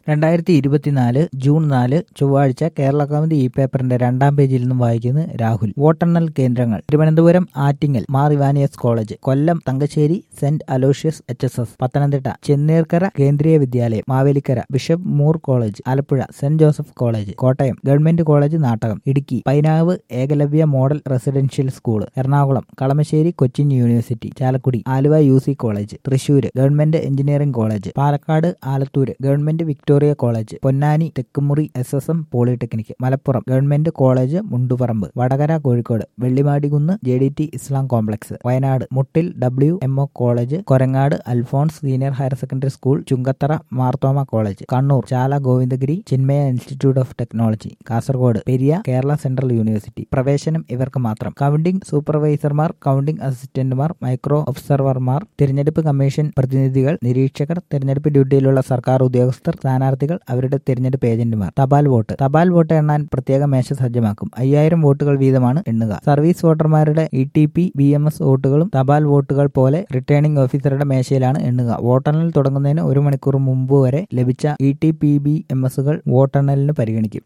2024 June 4 ചൊവ്വാഴ്ച കേരളകൗമുദി ഈ പേപ്പറിന്റെ 2-ാം പേജിൽ നിന്നും വായിക്കുന്നത് രാഹുൽ. വോട്ടെണ്ണൽ കേന്ദ്രങ്ങൾ: Thiruvananthapuram Attingal Mar Ivanios college, Kollam Thangassery saint Aloysius HSS, Pathanamthitta Chenneerkara Kendriya Vidyalayam, Mavelikkara bishop Moore college, Alappuzha saint Joseph college, Kottayam government college Nattakam, Idukki Painavu Ekalavya model residential school, Ernakulam Kalamassery Cochin university, Chalakudy Aluva UC college, Thrissur government engineering college, Palakkad Alathur government Victoria college, Ponnani Thekkumuri SSM polytechnic, Malappuram government college Mundupparamba, Vadakara Kozhikode Vellimadukunnu JDT Islam complex, Wayanad Muttil WMO college, Korangad Alphonse senior higher secondary school, Chungathara Marthoma college, Kannur Chala Govindagiri Chinmaya institute of technology, Kasaragod Periya Kerala central university. പ്രവേശനം ഇവർക്ക് മാത്രം. Counting സൂപ്പർവൈസർമാർ, counting അസിസ്റ്റന്റുമാർ, micro ഒബ്സർവർമാർ, തിരഞ്ഞെടുപ്പ് commission പ്രതിനിധികൾ, നിരീക്ഷകർ, തിരഞ്ഞെടുപ്പ് ഡ്യൂട്ടിയിലുള്ള സർക്കാർ ഉദ്യോഗസ്ഥർ, സ്ഥാനാർത്ഥികൾ, അവരുടെ തിരഞ്ഞെടുപ്പ് ഏജന്റുമാർ. തപാൽ വോട്ട് എണ്ണാൻ പ്രത്യേക മേശ സജ്ജമാക്കും. 5000 വോട്ടുകൾ വീതമാണ് എണ്ണുക. സർവീസ് വോട്ടർമാരുടെ ETP BMS വോട്ടുകളും തപാൽ വോട്ടുകൾ പോലെ റിട്ടേണിംഗ് ഓഫീസറുടെ മേശയിലാണ് എണ്ണുക. വോട്ടെണ്ണൽ തുടങ്ങുന്നതിന് 1 മണിക്കൂർ മുമ്പ് വരെ ലഭിച്ച ETP BMSകൾ വോട്ടെണ്ണലിന് പരിഗണിക്കും.